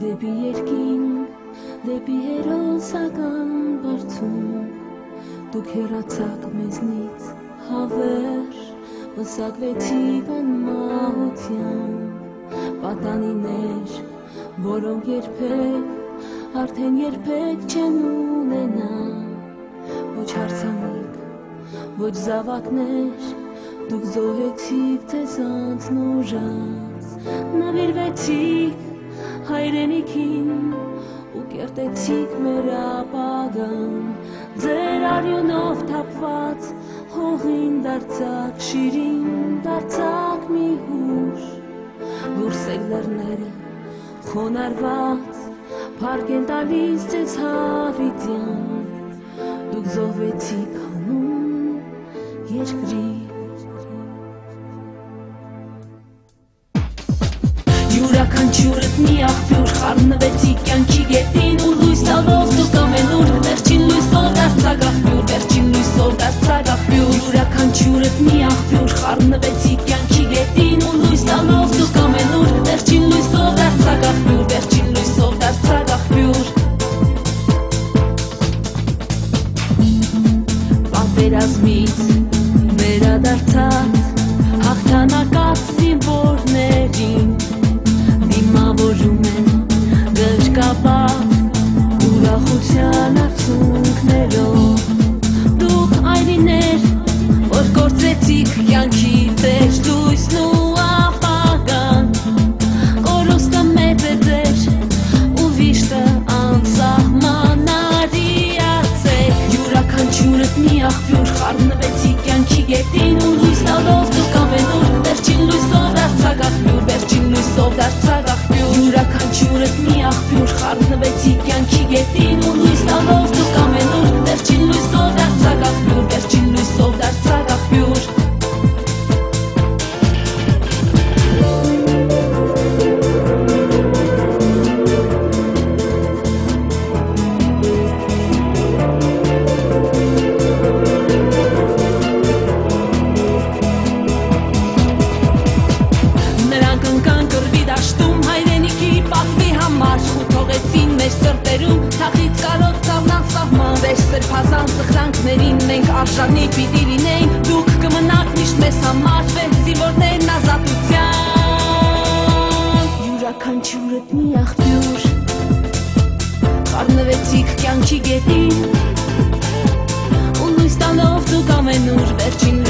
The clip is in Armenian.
Դեպի երկինք, դեպի հերոսական վարդում, դուք հեռացաք մեզնից հավերժ, վսակվեցիք անմահության, պատանիներ, որոնք երբեք, արդեն երբեք չեն ունենա, ոչ հարցանիք, ոչ զավակներ, դուք զոհեցիք ձեզանց նոժած, նվիրվեցիք հայրենիքին ու կերտեցիք մեր ապագան, ձեր արյունով թափված հողին դարձաք շիրին, դարձաք մի հուշ, որսել լեռները խոնարհված, փառք են տալիս ձեզ հավիտյան, դուք զոհվեցիք հանուն երկրի։ Յուրաքանչյուրդ մի աղբյուր խառնվեցիք կյանքի գետին ու լույս տալով դուք ամենուր վերջին լույսով դարձաք աղբյուր, վերջին լույսով դարձաք աղբյուր, յուրաքանչյուրդ մի աղբյուր խառնվեցիք կյանքի գետին ու լույս տալով դուք ամենուր վերջին լույսով դարձաք աղբյուր, վերջին լույսով դարձաք աղբյուր։ Պատերազմից վերադարձած հաղթանակած զինվորներին դիմավորում են դժկապատ ուրախության արցունքներով, դուք այրիներ, որ կործեցիք կյանքի ձեր լույսն ու ապագան, կորուստը մեծ է ձեր ու վիշտը անսահման արիացեք, յուրաքանչյուրդ մի աղբյուր խառնվեցիք կյանքի գետին ու լույս տալով դուք ամենուր վերջին լույսով դարձաք աղբյուր, վերջին լույսով դարձաք աղբյուր, յուրաքանչյուրդ մի աղբյուր խառնվեցիք կյանքի գետին ու լույս տալով դուք ամենուր վերջին լույսով դարձաք աղբյուր, վերջին լույսով դարձաք աղբյուր։ Նրանք ընկան կռվի դաշտում հայրենիքի պատվի համար ու թողեցին մեր սրտերում թախից կարոտ ծառնան սահման, ձեր սրբազան սխրանքներին մենք արժանի պիտի լինենք, դուք կմնաք միշտ մեզ համար զինվորներն ազատության, յուրաքանչյուրդ մի աղբյուր խառնվեցիք կյանքի գետին ու լույս տալով դուք ամենուր վերջին